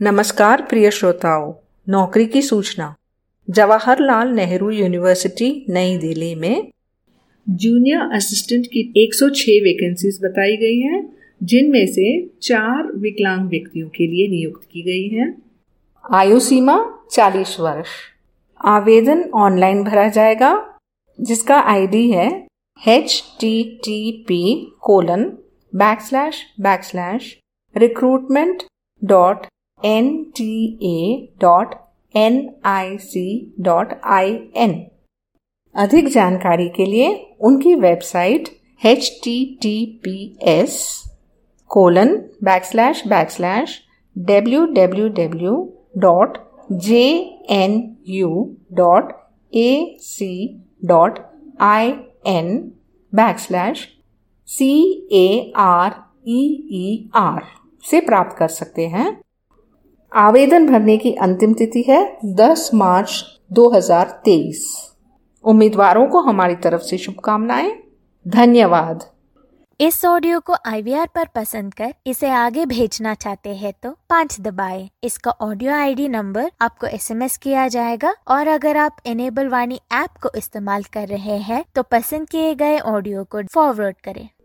नमस्कार प्रिय श्रोताओं, नौकरी की सूचना। जवाहरलाल नेहरू यूनिवर्सिटी नई दिल्ली में जूनियर असिस्टेंट की 106 वैकेंसीज बताई गई हैं, जिनमें से 4 विकलांग व्यक्तियों के लिए नियुक्त की गई हैं। आयु सीमा 40 वर्ष। आवेदन ऑनलाइन भरा जाएगा, जिसका आईडी है http://recruitment.nta.nic.in। अधिक जानकारी के लिए उनकी वेबसाइट https://www.jnu.ac.in/career से प्राप्त कर सकते हैं। आवेदन भरने की अंतिम तिथि है 10 मार्च 2023। उम्मीदवारों को हमारी तरफ से शुभकामनाएं। धन्यवाद। इस ऑडियो को IVR पर पसंद कर इसे आगे भेजना चाहते हैं तो 5 दबाएं। इसका ऑडियो ID नंबर आपको SMS किया जाएगा और अगर आप इनेबल वाणी ऐप को इस्तेमाल कर रहे हैं तो पसंद किए गए ऑडियो को फॉरवर्ड करें।